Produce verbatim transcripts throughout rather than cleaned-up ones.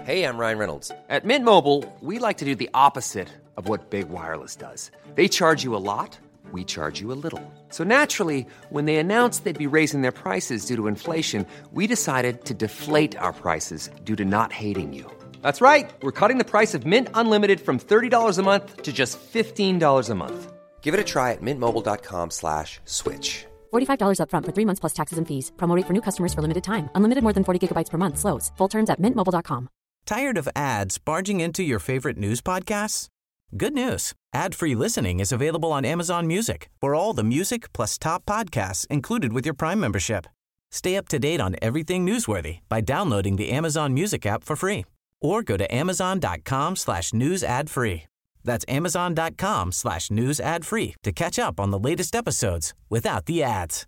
Hey, I'm Ryan Reynolds. At Mint Mobile, we like to do the opposite of what Big Wireless does. They charge you a lot, we charge you a little. So naturally, when they announced they'd be raising their prices due to inflation, we decided to deflate our prices due to not hating you. That's right. We're cutting the price of Mint Unlimited from thirty dollars a month to just fifteen dollars a month. Give it a try at mintmobile.com slash switch. forty-five dollars up front for three months plus taxes and fees. Promo rate for new customers for limited time. Unlimited more than forty gigabytes per month. Slows full terms at mint mobile dot com. Tired of ads barging into your favorite news podcasts? Good news. Ad-free listening is available on Amazon Music for all the music plus top podcasts included with your Prime membership. Stay up to date on everything newsworthy by downloading the Amazon Music app for free or go to amazon.com slash news ad free. That's amazon.com slash news ad free to catch up on the latest episodes without the ads.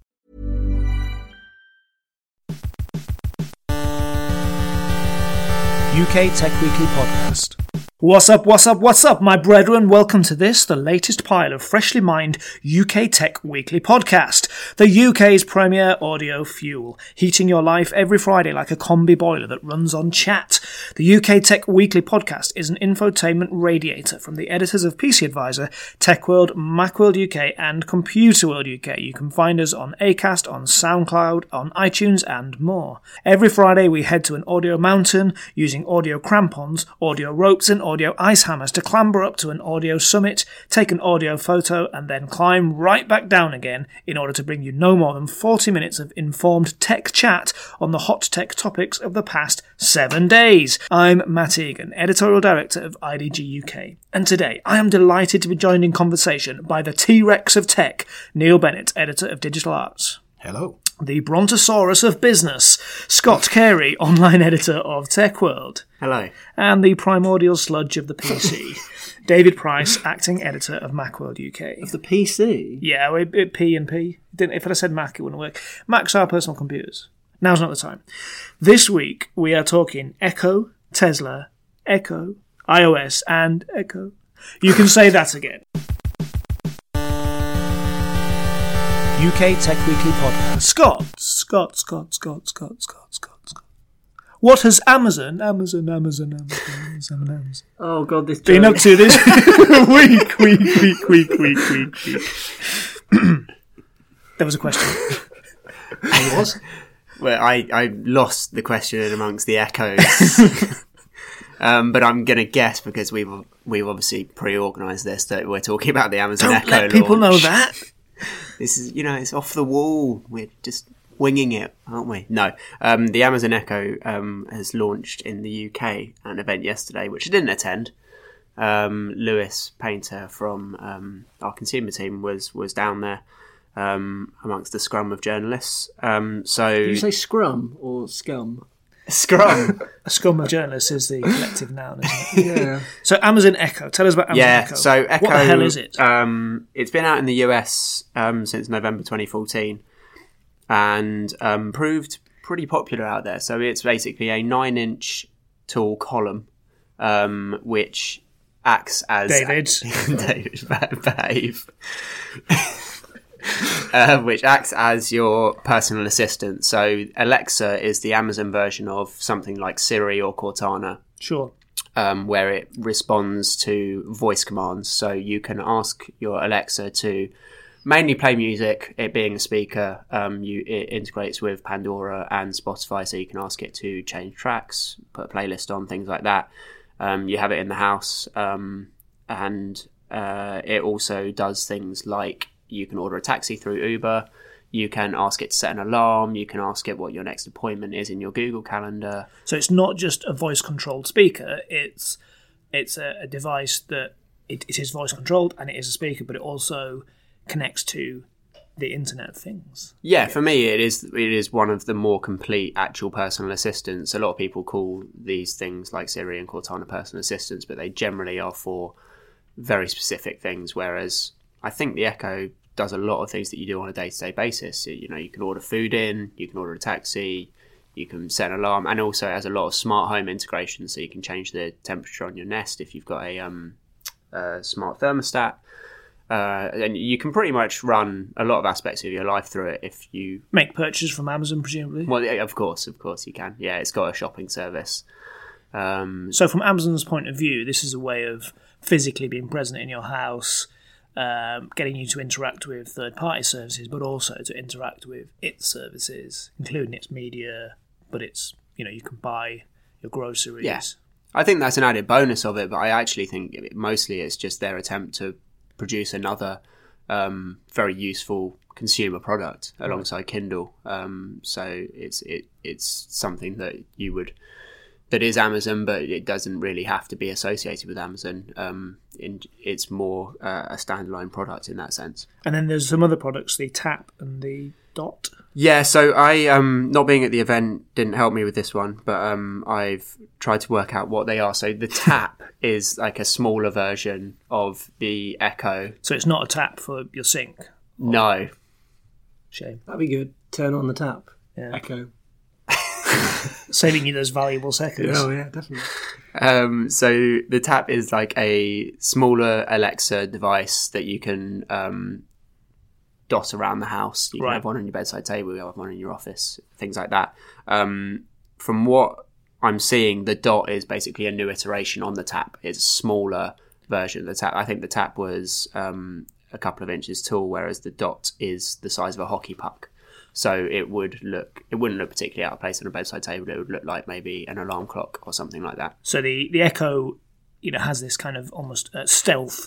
U K Tech Weekly Podcast. What's up, what's up, what's up, my brethren? Welcome to this, the latest pile of freshly mined U K Tech Weekly Podcast, the U K's premier audio fuel, heating your life every Friday like a combi boiler that runs on chat. The U K Tech Weekly Podcast is an infotainment radiator from the editors of P C Advisor, TechWorld, Macworld U K, and Computer World U K. You can find us on Acast, on SoundCloud, on iTunes, and more. Every Friday we head to an audio mountain using audio crampons, audio ropes, and audio ice hammers to clamber up to an audio summit, take an audio photo, and then climb right back down again in order to bring you no more than forty minutes of informed tech chat on the hot tech topics of the past seven days. I'm Matt Egan, Editorial Director of I D G U K, and today I am delighted to be joined in conversation by the T-Rex of tech, Neil Bennett, Editor of Digital Arts. Hello. The Brontosaurus of business, Scott Carey, Online Editor of TechWorld. Hello. And the primordial sludge of the P C, David Price, Acting Editor of Macworld U K. Of the P C? Yeah, it, it, P and P. Didn't, if I'd have said Mac, it wouldn't work. Macs are personal computers. Now's not the time. This week, we are talking Echo, Tesla, Echo, iOS, and Echo. You can say that again. U K Tech Weekly Podcast. Scott, Scott, Scott, Scott, Scott, Scott, Scott, Scott. What has Amazon, Amazon, Amazon, Amazon, Amazon, Amazon, oh God, this been joke. up to this week, week, week, week, week, week, week. There was a question. There was? Well, I, I lost the question in amongst the echoes. um, but I'm going to guess, because we've we've obviously pre-organised this, that we're talking about the Amazon Don't Echo let people launch. know that. This is, you know, it's off the wall. We're just winging it, aren't we? No. Um, the Amazon Echo um, has launched in the U K at an event yesterday, which I didn't attend. Um, Lewis Painter from um, our consumer team was was down there um, amongst the scrum of journalists. Um, so Did you say scrum or scum? Scrum. A scum of journalists is the collective noun, isn't it? Yeah. So Amazon Echo. Tell us about Amazon yeah, Echo. so Echo. What the hell is it? Um, it's been out in the U S um, since November twenty fourteen and um, proved pretty popular out there. So it's basically a nine-inch tall column um, which acts as... David. David, behave. Uh, which acts as your personal assistant. So Alexa is the Amazon version of something like Siri or Cortana. Sure. Um, where it responds to voice commands. So you can ask your Alexa to mainly play music, it being a speaker. Um, you, it integrates with Pandora and Spotify, so you can ask it to change tracks, put a playlist on, things like that. Um, you have it in the house, um, and uh, it also does things like you can order a taxi through Uber, you can ask it to set an alarm, you can ask it what your next appointment is in your Google Calendar. So it's not just a voice-controlled speaker, it's it's a, a device that it, it is voice-controlled and it is a speaker, but it also connects to the Internet of Things. Yeah, for me it is it is one of the more complete actual personal assistants. A lot of people call these things like Siri and Cortana personal assistants, but they generally are for very specific things, whereas I think the Echo does a lot of things that you do on a day-to-day basis. You know, you can order food in, you can order a taxi, you can set an alarm, and also it has a lot of smart home integration, so you can change the temperature on your Nest if you've got a, um, a smart thermostat. Uh, and you can pretty much run a lot of aspects of your life through it if you... Make purchases from Amazon, presumably? Well, of course, of course you can. Yeah, it's got a shopping service. Um, So from Amazon's point of view, this is a way of physically being present in your house, um, getting you to interact with third-party services, but also to interact with its services, including its media, but it's, you know, you can buy your groceries. Yeah. I think that's an added bonus of it, but I actually think it, mostly it's just their attempt to produce another um, very useful consumer product alongside Kindle. Um, so it's it it's something that you would that is Amazon, but it doesn't really have to be associated with Amazon. Um, in, it's more uh, a standalone product in that sense. And then there's some other products, the Tap and the Dot. Yeah, so I, um, not being at the event didn't help me with this one, but um, I've tried to work out what they are. So the Tap is like a smaller version of the Echo. So it's not a tap for your sink. No. Shame. That'd be good. Turn on the tap. Yeah. Echo. Saving you those valuable seconds. Oh, yeah, definitely. Um, so the Tap is like a smaller Alexa device that you can um, dot around the house. You can Right. have one on your bedside table, you have one in your office, things like that. Um, from what I'm seeing, the Dot is basically a new iteration on the Tap. It's a smaller version of the Tap. I think the Tap was um, a couple of inches tall, whereas the Dot is the size of a hockey puck. So it would look, it wouldn't look particularly out of place on a bedside table. It would look like maybe an alarm clock or something like that. So the, the Echo, you know, has this kind of almost uh, stealth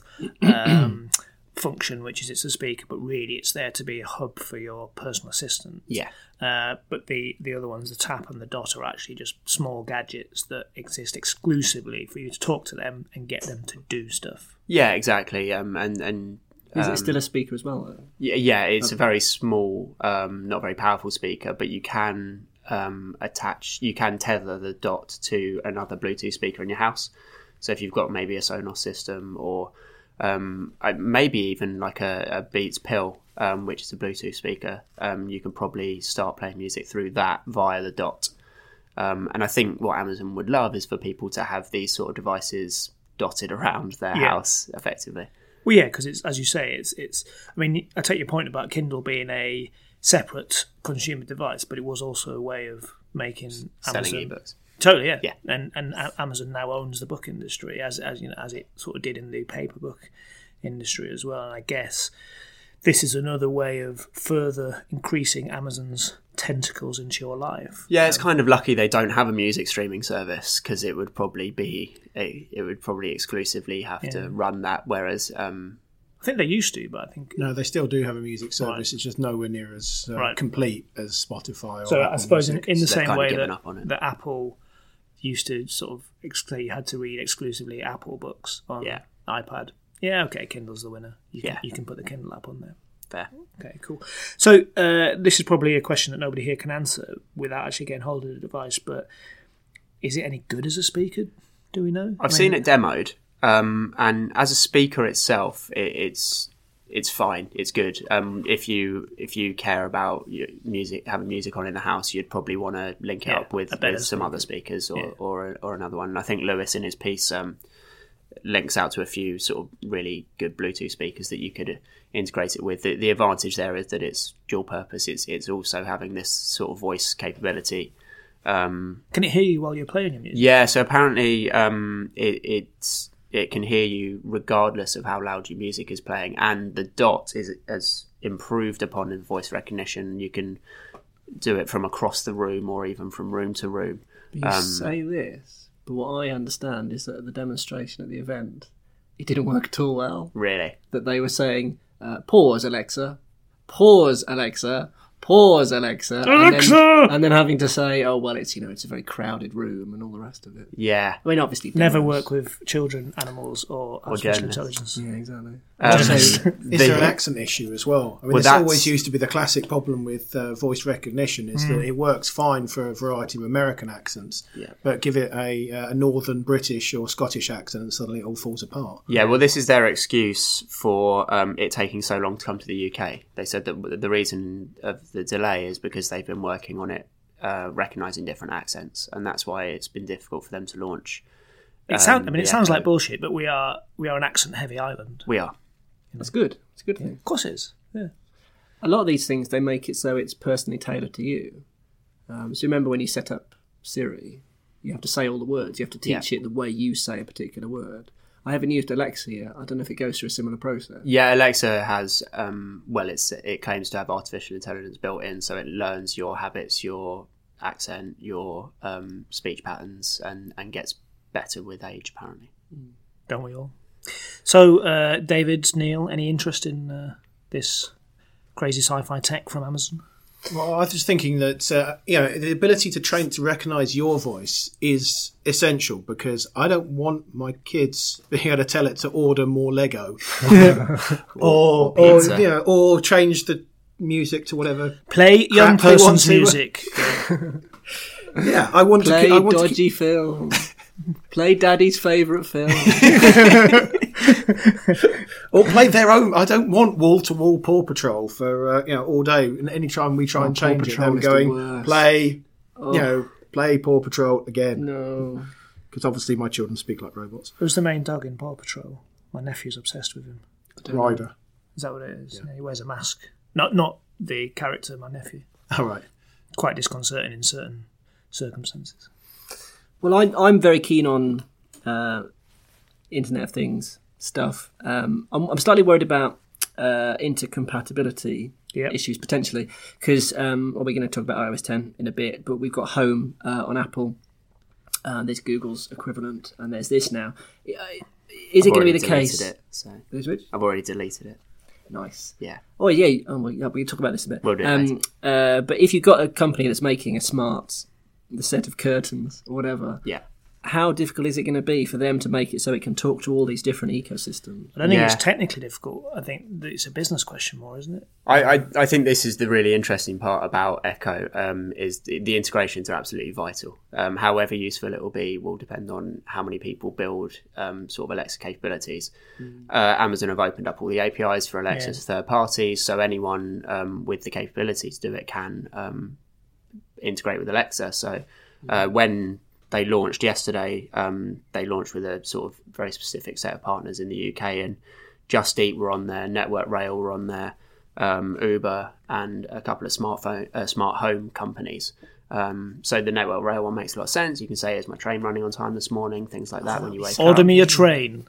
um, function, which is it's a speaker, but really it's there to be a hub for your personal assistant. Yeah. Uh, but the, the other ones, the Tap and the Dot, are actually just small gadgets that exist exclusively for you to talk to them and get them to do stuff. Yeah, exactly. Um, and and Is um, it still a speaker as well, though? yeah, yeah, it's a very small, um, not very powerful speaker, but you can um, attach, you can tether the Dot to another Bluetooth speaker in your house. So if you've got maybe a Sonos system or um, uh, maybe even like a, a Beats Pill, um, which is a Bluetooth speaker, um, you can probably start playing music through that via the Dot. Um, and I think what Amazon would love is for people to have these sort of devices dotted around their Yeah. house effectively. Well, yeah, because it's, as you say, it's it's. I mean, I take your point about Kindle being a separate consumer device, but it was also a way of making Selling Amazon, ebooks. Totally, yeah, Yeah. And and A- Amazon now owns the book industry, as as you know, as it sort of did in the paper book industry as well. And I guess this is another way of further increasing Amazon's tentacles into your life. Yeah, it's kind of lucky they don't have a music streaming service because it would probably be a, it would probably exclusively have Yeah. to run that. Whereas, um, I think they used to, but I think No, they still do have a music service. Right. It's just nowhere near as uh, Right. complete as Spotify or so. Apple I suppose in, Music. in the So they've same kind of way given that, up on it. that Apple used to sort of say you had to read exclusively Apple books on Yeah. iPad. Yeah, okay, Kindle's the winner. You can, Yeah. you can put the Kindle app on there. fair. Okay, cool. So uh, this is probably a question that nobody here can answer without actually getting hold of the device, but is it any good as a speaker? Do we know? I've I seen mean, it demoed, um, and as a speaker itself, it, it's it's fine. It's good. Um, if you if you care about your music, having music on in the house, you'd probably want to link it Yeah, up with, a better with some speaker. other speakers or Yeah. or, or another one. And I think Lewis in his piece um, links out to a few sort of really good Bluetooth speakers that you could integrate it with. The, the advantage there is that it's dual purpose. It's it's also having this sort of voice capability. Um, Can it hear you while you're playing your music? yeah, so apparently um, it, it's it can hear you regardless of how loud your music is playing, and the Dot is has improved upon in voice recognition. You can do it from across the room or even from room to room. But you Um, say this, but what I understand is that at the demonstration at the event, it didn't work at all well. Really, That they were saying, uh, pause, Alexa, pause, Alexa, pause, Alexa. Alexa! And then, and then having to say, oh, well, it's, you know, it's a very crowded room and all the rest of it. yeah. I mean, obviously... Never demos. work with children, animals, or artificial journalists. intelligence. Yeah, exactly. Um, So, is the- there an accent issue as well? I mean, Well, this that's- always used to be the classic problem with uh, voice recognition is that it works fine for a variety of American accents, Yeah. but give it a, uh, a northern British or Scottish accent and suddenly it all falls apart. Yeah, well, this is their excuse for um, it taking so long to come to the U K. They said that the reason of the delay is because they've been working on it, uh, recognising different accents, and that's why it's been difficult for them to launch. It sound, I um, mean, it the sounds Echo. like bullshit, but we are we are an accent-heavy island. We are. That's good. It's a good thing. Of course it is. Yeah. A lot of these things, they make it so it's personally tailored to you. Um, so remember when you set up Siri, You have to say all the words. You have to teach Yeah. it the way you say a particular word. I haven't used Alexa yet. I don't know if it goes through a similar process. Yeah, Alexa has, um, well, it's it claims to have artificial intelligence built in, so it learns your habits, your accent, your um, speech patterns, and, and gets better with age, apparently. Don't we all? So, uh, David, Neil, any interest in uh, this crazy sci-fi tech from Amazon? Well, I was just thinking that uh, you know the ability to train to recognise your voice is essential, because I don't want my kids being able to tell it to order more Lego, or or, or you know, or change the music to whatever. Play young crap they want person's to. music. Yeah, I want Play to. I want dodgy to keep, film. Play Daddy's favourite film. or play their own. I don't want wall to wall Paw Patrol for uh, you know all day. And any time we try Oh, and Paw change Patrol it, is them the going worst. play, Oh. you know, play Paw Patrol again. No. Because obviously my children speak like robots. Who's the main dog in Paw Patrol? My nephew's obsessed with him. Ryder. Is that what it is? Yeah. He wears a mask. Not not the character, my nephew. All right. Quite disconcerting in certain circumstances. Well, I, I'm very keen on uh, Internet of Things stuff. Um, I'm, I'm slightly worried about uh, intercompatibility Yep. issues potentially, because um, well, we're going to talk about i O S ten in a bit, but we've got Home uh, on Apple. Uh, there's Google's equivalent, and there's this now. Uh, Is it going to be the case? It, so. There's which? I've already deleted it. Nice. Yeah. Oh yeah. Oh well, yeah. We can talk about this a bit. We'll do it um, uh, but if you've got a company that's making a smart, the set of curtains or whatever, Yeah. how difficult is it going to be for them to make it so it can talk to all these different ecosystems? I don't think Yeah. it's technically difficult. I think that it's a business question more, isn't it? I, I, I think this is the really interesting part about Echo, um, is the, the integrations are absolutely vital. Um, however useful it will be will depend on how many people build um, sort of Alexa capabilities. Mm. Uh, Amazon have opened up all the A P Is for Alexa Yeah. to third parties, so anyone um, with the capability to do it can um, integrate with Alexa. So uh, when they launched yesterday, um, they launched with a sort of very specific set of partners in the U K, and Just Eat were on there, Network Rail were on there, um, Uber, and a couple of smartphone, uh, smart home companies. Um, so the Network Rail one makes a lot of sense. You can say, "Is my train running on time this morning?" Things like that when you wake Order up. me a train.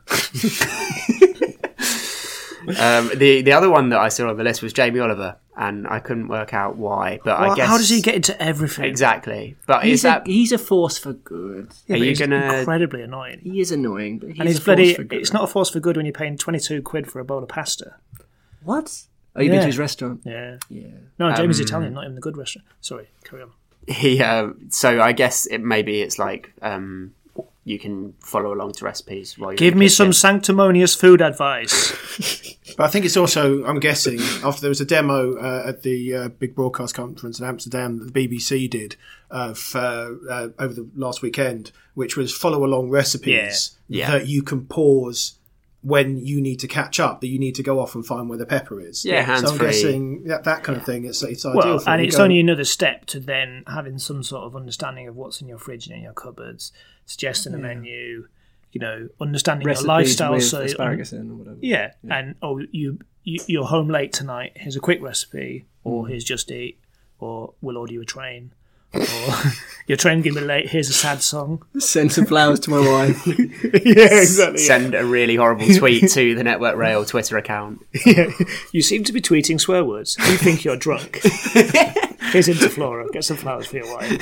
Um, the the other one that I saw on the list was Jamie Oliver, and I couldn't work out why. But Well, I guess how does he get into everything? exactly? But He's is that a, he's a force for good. Yeah, Are but you he's gonna- incredibly annoying. He is annoying, but he's And he's a bloody. force for good. It's not a force for good when you're paying twenty-two quid for a bowl of pasta. What? Oh, you've been Yeah. to his restaurant? Yeah. Yeah. No, Jamie's Um, Italian, not even the good restaurant. Sorry, carry on. he? Uh, so I guess it maybe it's like um, you can follow along to recipes while you're Give in the me some kitchen. sanctimonious food advice. But I think it's also, I'm guessing, after there was a demo uh, at the uh, big broadcast conference in Amsterdam that the B B C did uh, for, uh, over the last weekend, which was follow along recipes Yeah. Yeah. that you can pause when you need to catch up, that you need to go off and find where the pepper is. Yeah, So I'm hands-free. guessing that, that kind of thing, it's, it's ideal Well, for and you it's go- only another step to then having some sort of understanding of what's in your fridge and in your cupboards, suggesting a menu, you know, understanding Recipes your lifestyle. with so asparagus in or whatever. Yeah, and oh, you, you you're home late tonight. Here's a quick recipe, or Mm. here's Just Eat, or we'll order you a train, or your train can be late. Here's a sad song. Send some flowers to my wife. Yeah, exactly. Send a really horrible tweet to the Network Rail Twitter account. Yeah. You seem to be tweeting swear words. You think you're drunk. Here's Interflora. Get some flowers for your wife.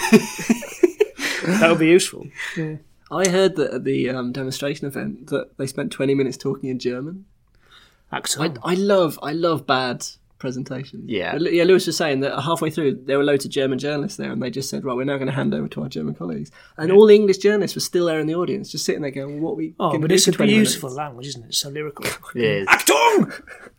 That would be useful. Yeah. I heard that at the um, demonstration event that they spent twenty minutes talking in German. I, Axel. I love, I love bad presentations. Yeah. But, yeah. Lewis was saying that halfway through there were loads of German journalists there, and they just said, "Right, we're now going to hand over to our German colleagues." And all the English journalists were still there in the audience, just sitting there going, well, "What are we?" Oh, gonna but do it's for a twenty beautiful minutes? language, isn't it? It's so lyrical. It is. Achtung!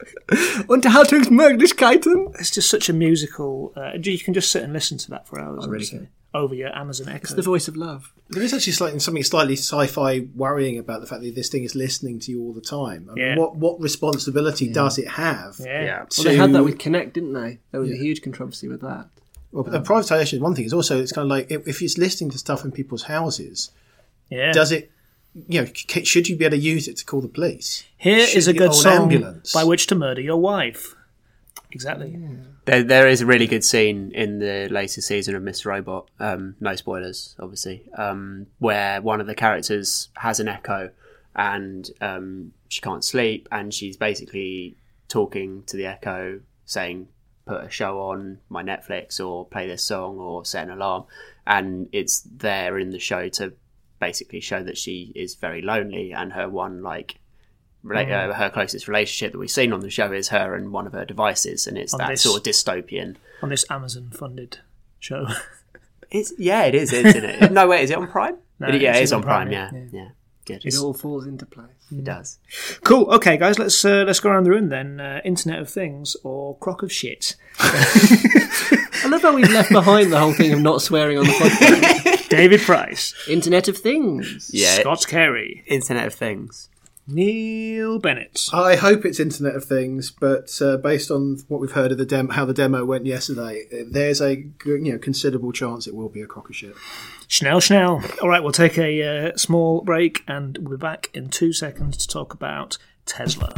Unterhaltungsmöglichkeiten. It's just such a musical. Uh, you can just sit and listen to that for hours. I really honestly, can. Over your Amazon Echo. It's the voice of love. There is actually slightly, something slightly sci-fi worrying about the fact that this thing is listening to you all the time. I mean, Yeah. what what responsibility does it have? Yeah. Yeah. To, Well, they had that with Connect, didn't they? There was a huge controversy with that. well, the privatisation is one thing. It's also it's kind of like if, if it's listening to stuff in people's houses, Yeah. does it? You know, c- should you be able to use it to call the police? Here Should is a the good old song ambulance. by which to murder your wife. Exactly. There, there is a really good scene in the latest season of Mister Robot, um, no spoilers, obviously, um, where one of the characters has an echo and um, she can't sleep, and she's basically talking to the echo, saying, put a show on my Netflix or play this song or set an alarm. And it's there in the show to basically show that she is very lonely, and her one, like, rela- uh, her closest relationship that we've seen on the show is her and one of her devices, and it's On that this- sort of dystopian. On this Amazon-funded show. It's, yeah, it is, isn't it? No, wait, is it on Prime? No, It- yeah, it's it is on on Prime, Prime, yeah. yeah. Yeah, good. It all falls into place. It does. Cool. Okay, guys, let's uh, let's go around the room then. Uh, Internet of Things or crock of shit? I love how we've left behind the whole thing of not swearing on the podcast. David Price. Internet of Things. Yeah. Scott Carey. Internet of Things. Neil Bennett. I hope it's Internet of Things, but uh, based on what we've heard of the dem- how the demo went yesterday, there's a good, you know considerable chance it will be a crock of shit. Schnell, Schnell. All right, we'll take a uh, small break and we'll be back in two seconds to talk about Tesla.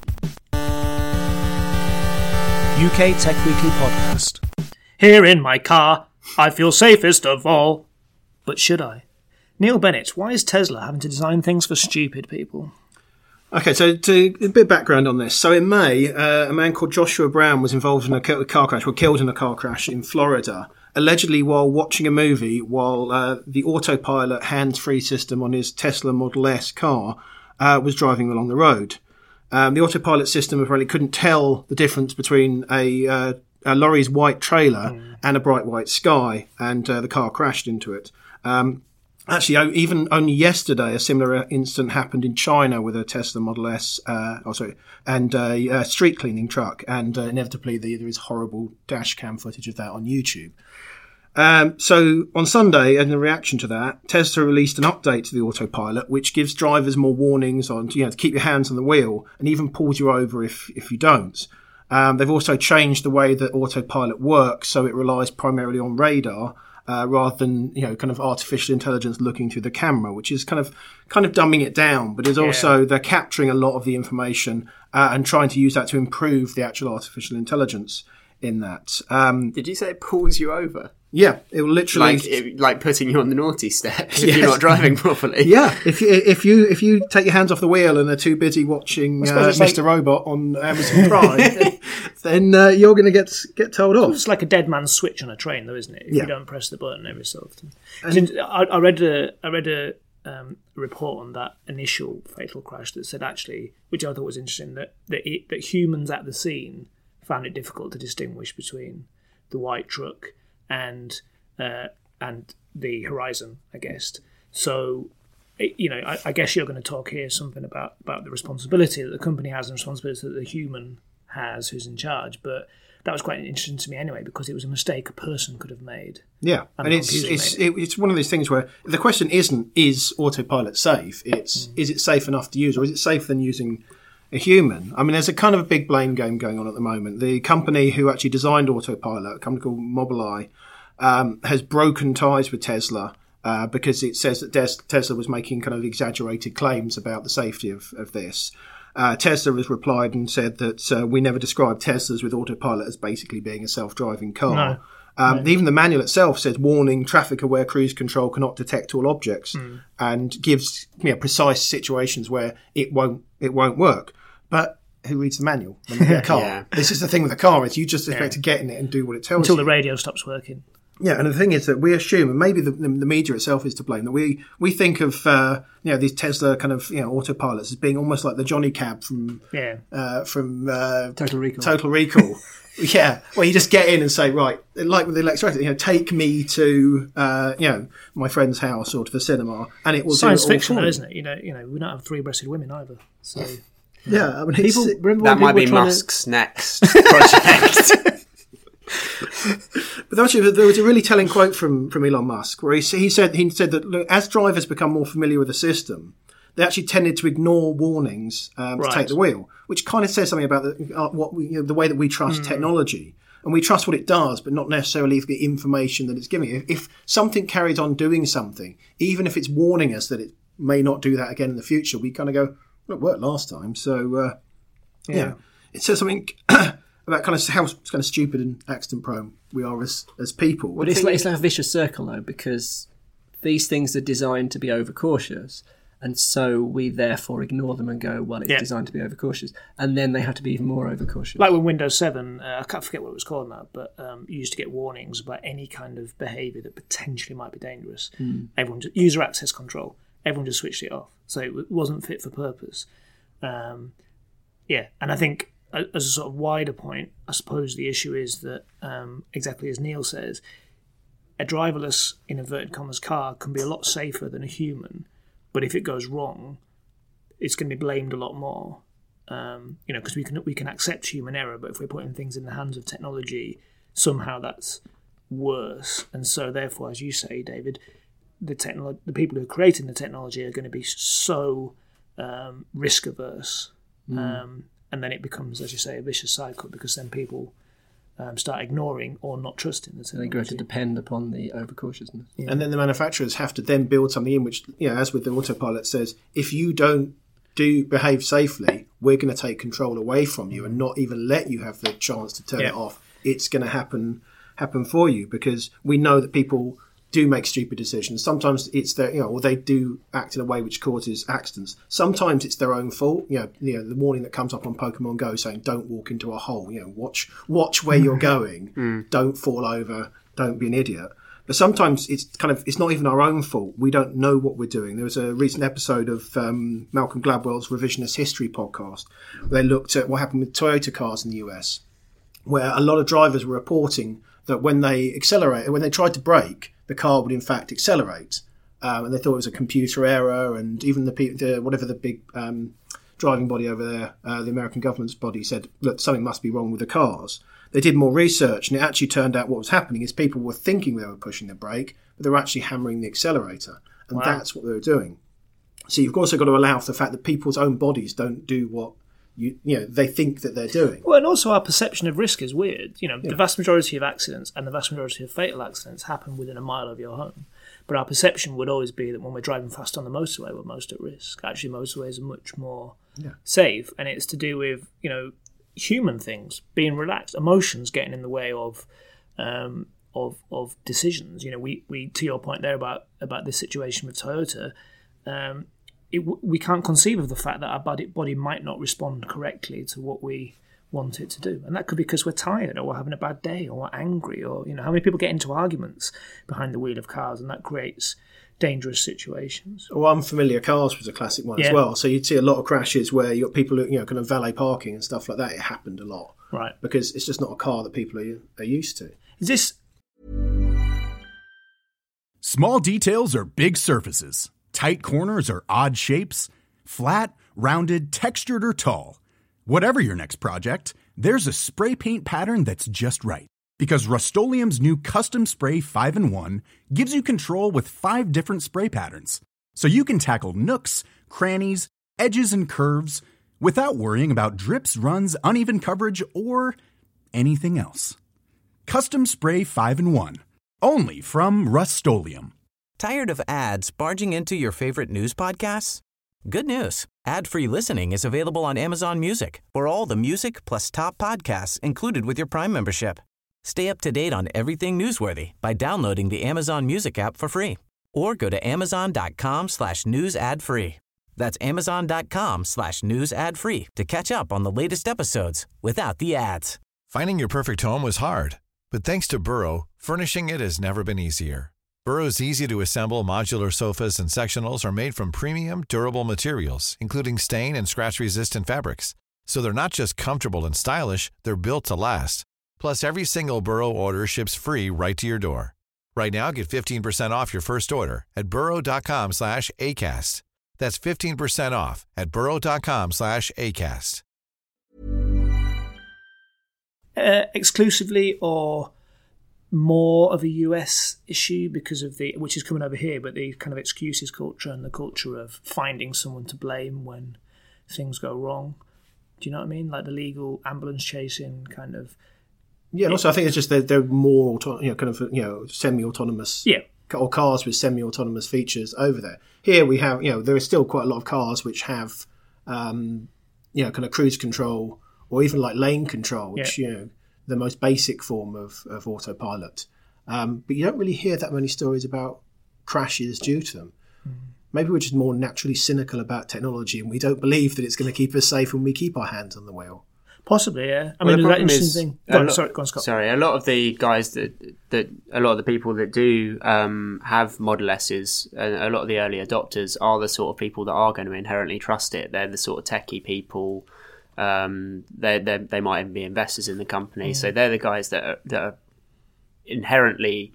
U K Tech Weekly Podcast. Here in my car, I feel safest of all. But should I? Neil Bennett, why is Tesla having to design things for stupid people? Okay, so to, a bit of background on this. So in May, uh, a man called Joshua Brown was involved in a ca- car crash, or killed in a car crash in Florida, allegedly while watching a movie while uh, the autopilot hands-free system on his Tesla Model S car uh, was driving along the road. Um, the autopilot system apparently couldn't tell the difference between a, uh, a lorry's white trailer mm. and a bright white sky, and uh, the car crashed into it. Um, Actually, even only yesterday, a similar incident happened in China with a Tesla Model S, uh, oh sorry, and a, a street cleaning truck, and uh, inevitably the, there is horrible dash cam footage of that on YouTube. Um, so on Sunday, in reaction to that, Tesla released an update to the autopilot, which gives drivers more warnings on, you know, to keep your hands on the wheel, and even pulls you over if if you don't. Um, they've also changed the way that autopilot works, so it relies primarily on radar. Uh, rather than, you know, kind of artificial intelligence looking through the camera, which is kind of kind of dumbing it down, but is also yeah. they're capturing a lot of the information uh, and trying to use that to improve the actual artificial intelligence in that. Um, Did you say it pulls you over? Yeah, it will literally like it, like putting you on the naughty step if yes. you're not driving properly. Yeah, if you if you if you take your hands off the wheel and are too busy watching uh, Mister Like... Robot on Amazon Prime, then uh, you're going to get get told off. It's like a dead man's switch on a train, though, isn't it? If yeah. you don't press the button every so often. And I, I read a I read a um, report on that initial fatal crash that said actually, which I thought was interesting, that that, it, that humans at the scene found it difficult to distinguish between the white truck and uh, and the Horizon, I guess. So, it, you know, I, I guess you're going to talk here something about, about the responsibility that the company has and the responsibility that the human has who's in charge. But that was quite interesting to me anyway, because it was a mistake a person could have made. Yeah, and, and it's it's it. it's one of those things where the question isn't, is autopilot safe? It's, mm. is it safe enough to use, or is it safer than using a human? I mean, there's a kind of a big blame game going on at the moment. The company who actually designed autopilot, a company called Mobileye, um, has broken ties with Tesla uh, because it says that Des- Tesla was making kind of exaggerated claims about the safety of, of this. Uh, Tesla has replied and said that uh, we never described Teslas with autopilot as basically being a self-driving car. No. Um, no. Even the manual itself says, warning, traffic-aware cruise control cannot detect all objects, mm. and gives, you know, precise situations where it won't it won't work. But who reads the manual when you get a car? yeah. This is the thing with the car, is you just expect yeah. to get in it and do what it tells Until you. Until the radio stops working. Yeah, and the thing is that we assume, and maybe the, the, the media itself is to blame, that we, we think of uh, you know, these Tesla kind of, you know, autopilots as being almost like the Johnny Cab from yeah. uh, from uh, Total Recall. Total Recall. Yeah, where you just get in and say, right, like with the electric, you know, take me to uh, you know, my friend's house or to the cinema, and it will science do it all fiction, for though, you. isn't it? You know, you know, we don't have three-breasted women either, so. Yeah, I mean, people, it's, remember that might be Musk's to... next project. But actually, there was a really telling quote from, from Elon Musk where he, he said he said that look, as drivers become more familiar with the system, they actually tended to ignore warnings um, right. to take the wheel, which kind of says something about the, uh, what we, you know, the way that we trust mm. technology. And we trust what it does, but not necessarily the information that it's giving. If, if something carries on doing something, even if it's warning us that it may not do that again in the future, we kind of go, well, it worked last time. So, uh, yeah. yeah. It says something about kind of how kind of stupid and accident prone we are as as people. But it's like, it's like a vicious circle, though, because these things are designed to be overcautious, and so we therefore ignore them and go, well, it's Yeah. designed to be overcautious, and then they have to be even more overcautious. Like when Windows seven, uh, I can't forget what it was called now, but um, you used to get warnings about any kind of behaviour that potentially might be dangerous. Mm. Everyone just, user access control. Everyone just switched it off, so it wasn't fit for purpose. Um, yeah, and I think as a sort of wider point, I suppose the issue is that, um, exactly as Neil says, a driverless, in inverted commas, car can be a lot safer than a human, but if it goes wrong, it's going to be blamed a lot more. Um, you know, because we can we can accept human error, but if we're putting things in the hands of technology, somehow that's worse. And so, therefore, as you say, David, the technolo- the people who are creating the technology are going to be so um, risk averse, mm. um, and then it becomes, as you say, a vicious cycle, because then people um, start ignoring or not trusting the technology. They grow to depend upon the overcautiousness, yeah. And then the manufacturers have to then build something in which, you know, as with the autopilot says, if you don't do behave safely, we're going to take control away from you and not even let you have the chance to turn yeah. it off. It's going to happen happen for you, because we know that people do make stupid decisions. Sometimes it's their, you know, or they do act in a way which causes accidents. Sometimes it's their own fault. You know, you know, the warning that comes up on Pokemon Go saying don't walk into a hole. You know, watch watch where you're going. Mm. Don't fall over. Don't be an idiot. But sometimes it's kind of it's not even our own fault. We don't know what we're doing. There was a recent episode of um, Malcolm Gladwell's Revisionist History podcast where they looked at what happened with Toyota cars in the U S, where a lot of drivers were reporting that when they accelerate, when they tried to brake, the car would in fact accelerate, um, and they thought it was a computer error. And even the, the whatever the big um, driving body over there, uh, the American government's body, said, look, something must be wrong with the cars. They did more research, and it actually turned out what was happening is people were thinking they were pushing the brake, but they were actually hammering the accelerator, and wow. that's what they were doing. So you've also got to allow for the fact that people's own bodies don't do what you you know they think that they're doing. Well, and also our perception of risk is weird. You know, yeah. the vast majority of accidents and the vast majority of fatal accidents happen within a mile of your home. But our perception would always be that when we're driving fast on the motorway, we're most at risk. Actually, motorways are much more yeah. safe, and it's to do with, you know, human things, being relaxed, emotions getting in the way of um, of of decisions. You know, we, we to your point there about about this situation with Toyota, um, it, we can't conceive of the fact that our body body might not respond correctly to what we want it to do, and that could be because we're tired or we're having a bad day or we're angry, or, you know, how many people get into arguments behind the wheel of cars, and that creates dangerous situations. Or unfamiliar cars was a classic one yeah. as well. So you'd see a lot of crashes where you got people, you know, kind of valet parking and stuff like that. It happened a lot, right? Because it's just not a car that people are, are used to. Is this small details or big surfaces? Tight corners or odd shapes? Flat, rounded, textured, or tall? Whatever your next project, there's a spray paint pattern that's just right. Because Rust-Oleum's new Custom Spray five in one gives you control with five different spray patterns. So you can tackle nooks, crannies, edges, and curves without worrying about drips, runs, uneven coverage, or anything else. Custom Spray five in one. Only from Rust-Oleum. Tired of ads barging into your favorite news podcasts? Good news. Ad-free listening is available on Amazon Music for all the music plus top podcasts included with your Prime membership. Stay up to date on everything newsworthy by downloading the Amazon Music app for free or go to amazon.com slash news ad free. That's amazon.com slash news ad free to catch up on the latest episodes without the ads. Finding your perfect home was hard, but thanks to Burrow, furnishing it has never been easier. Burrow's easy-to-assemble modular sofas and sectionals are made from premium, durable materials, including stain and scratch-resistant fabrics. So they're not just comfortable and stylish, they're built to last. Plus, every single Burrow order ships free right to your door. Right now, get fifteen percent off your first order at burrow.com slash ACAST. That's fifteen percent off at burrow.com slash ACAST. Uh, exclusively or more of a U S issue because of the, which is coming over here, but the kind of excuses culture and the culture of finding someone to blame when things go wrong. Do you know what I mean? Like the legal ambulance chasing kind of. Yeah, and also I think it's just they're, they're more, auto, you know, kind of, you know, semi-autonomous. Yeah. Or cars with semi-autonomous features over there. Here we have, you know, there are still quite a lot of cars which have, um, you know, kind of cruise control or even like lane control, which Yeah. you know, the most basic form of, of autopilot. Um, but you don't really hear that many stories about crashes due to them. Mm. Maybe we're just more naturally cynical about technology, and we don't believe that it's going to keep us safe when we keep our hands on the wheel. Possibly, yeah. I well, mean, the that problem interesting is, thing. Go on, lot, sorry, go on, Scott. Sorry, a lot of the guys that that a lot of the people that do um, have Model S's, and a lot of the early adopters are the sort of people that are going to inherently trust it. They're the sort of techie people. Um, they they they might even be investors in the company, Mm. so they're the guys that are, that are inherently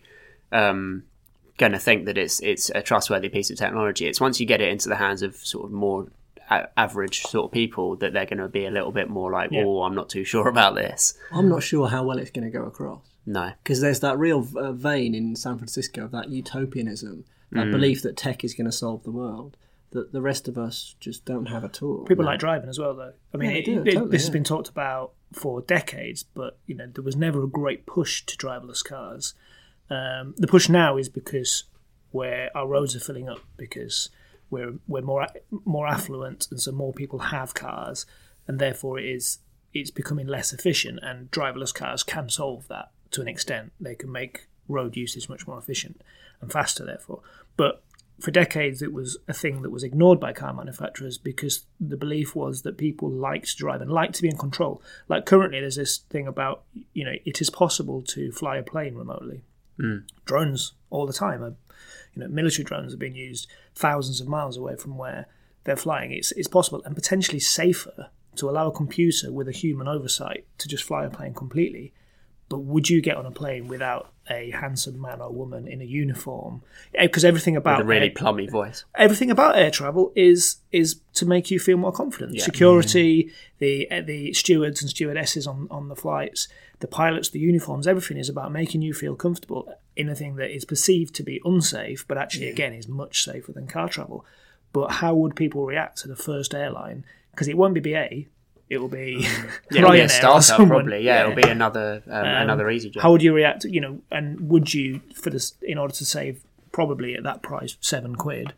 um, going to think that it's it's a trustworthy piece of technology. It's once you get it into the hands of sort of more a- average sort of people that they're going to be a little bit more like, Yeah. oh, I'm not too sure about this. I'm not sure how well it's going to go across. No. Because there's that real uh, vein in San Francisco of that utopianism, that Mm. belief that tech is going to solve the world, that the rest of us just don't have at all. People No. like driving as well, though. I mean, Yeah, they it- do, it- totally, this has yeah. been talked about for decades, but you know, there was never a great push to driverless cars. Um, the push now is because where our roads are filling up, because we're we're more more affluent, and so more people have cars, and therefore it is it's becoming less efficient. And driverless cars can solve that to an extent. They can make road usage much more efficient and faster, therefore. But for decades, it was a thing that was ignored by car manufacturers because the belief was that people liked to drive and liked to be in control. Like currently, there's this thing about, you know, it is possible to fly a plane remotely. Mm. Drones all the time. Are, you know, military drones are being used thousands of miles away from where they're flying. It's it's possible and potentially safer to allow a computer with a human oversight to just fly a plane completely. But would you get on a plane without a handsome man or woman in a uniform? Because everything about With a really air, plummy voice. everything about air travel is is to make you feel more confident. Yeah. Security, the the stewards and stewardesses on, on the flights, the pilots, the uniforms, everything is about making you feel comfortable in a thing that is perceived to be unsafe, but actually, Yeah. again, is much safer than car travel. But how would people react to the first airline? Because it won't be B A. It will be Yeah, it'll be a Ryanair or startup someone. probably. Yeah, it'll be another um, Um, another easy job. How would you react? You know, and would you, for this, in order to save probably at that price seven quid,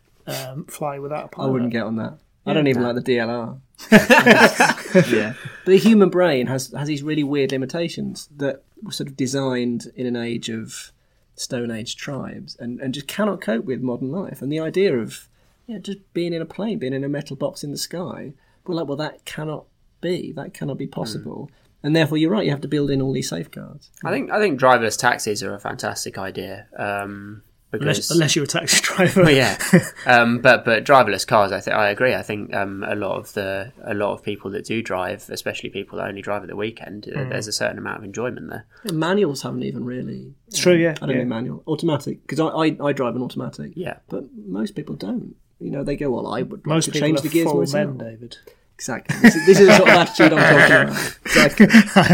um, fly without a I pilot? wouldn't get on that. I Yeah. don't even No. like the D L R. yeah, but the human brain has has these really weird limitations that were sort of designed in an age of Stone Age tribes, and, and just cannot cope with modern life. And the idea of yeah, just being in a plane, being in a metal box in the sky, we're like, well, that cannot be, that cannot be possible. Mm. And therefore, you're right. You have to build in all these safeguards. I think I think driverless taxis are a fantastic idea. Um, because Unless, unless you're a taxi driver. Well, yeah, um, but but driverless cars, I think I agree. I think um, a lot of the a lot of people that do drive, especially people that only drive at the weekend, uh, Mm. there's a certain amount of enjoyment there. Yeah, manuals haven't even really. It's true, yeah. I don't yeah. mean manual, automatic, because I, I I drive an automatic. Yeah, but most people don't. You know, they go, well, I would Most like to people change are the gears full myself. men, David. Exactly. This is, this is the sort of attitude I'm talking about. Exactly.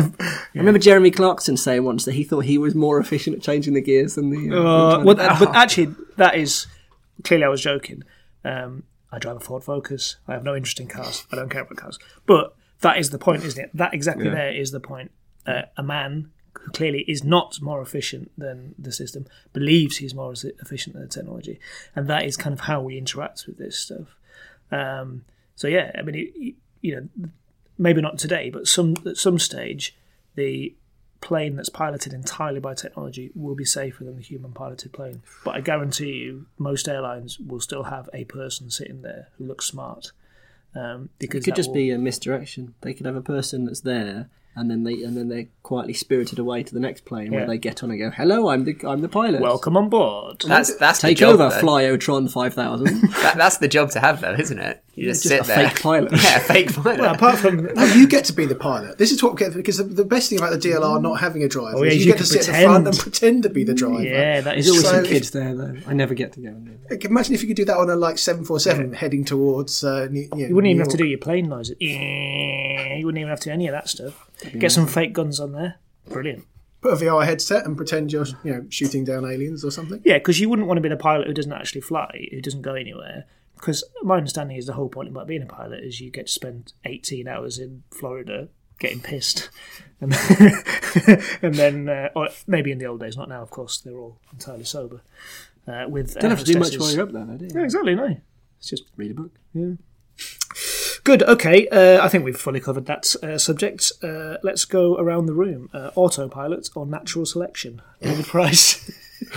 I remember Jeremy Clarkson saying once that he thought he was more efficient at changing the gears than the. Uh, Uh, than well, trying to- but actually, that is clearly I was joking. Um, I drive a Ford Focus. I have no interest in cars. I don't care about cars. But that is the point, isn't it? That exactly Yeah. there is the point. Uh, a man who clearly is not more efficient than the system believes he's more efficient than the technology, and that is kind of how we interact with this stuff. Um, so yeah, I mean, it, you know, maybe not today, but some at some stage, the plane that's piloted entirely by technology will be safer than the human piloted plane. But I guarantee you, most airlines will still have a person sitting there who looks smart. Um, because it could that just will- be a misdirection. They could have a person that's there, and then they and then they're quietly spirited away to the next plane Yeah. where they get on and go, "Hello, I'm the I'm the pilot. welcome on board. That's that's Take the job, over, though. Flyotron five thousand." That, that's the job to have, though, isn't it? You Yeah, just, just sit a there. fake pilot. Yeah, a fake pilot. Well, apart from No, you get to be the pilot. This is what get because the, the best thing about the D L R not having a driver Oh, yeah, is you, you get to can sit at the front pretend. and pretend to be the driver. yeah, that is There's always So some if- kids there though. I never get to go. And do that. Like, imagine if you could do that on a like seven forty-seven heading towards. Uh, New, you, know, You wouldn't even New have to York. do your plane noise. You wouldn't even have to do any of that stuff. Get some fake guns on there. Brilliant. Put a V R headset and pretend you're you know shooting down aliens or something. Yeah, because you wouldn't want to be the pilot who doesn't actually fly, who doesn't go anywhere. Because my understanding is the whole point about being a pilot is you get to spend eighteen hours in Florida getting pissed. And then, and then uh, or maybe in the old days, not now, of course, they're all entirely sober. Uh, with Don't have to do much hostesses. while you're up there, though, do you? Yeah, exactly, no. It's just Read a book. Yeah. Good. Okay. Uh, I think we've fully covered that uh, subject. Uh, let's go around the room. Uh, autopilot or natural selection? David Price.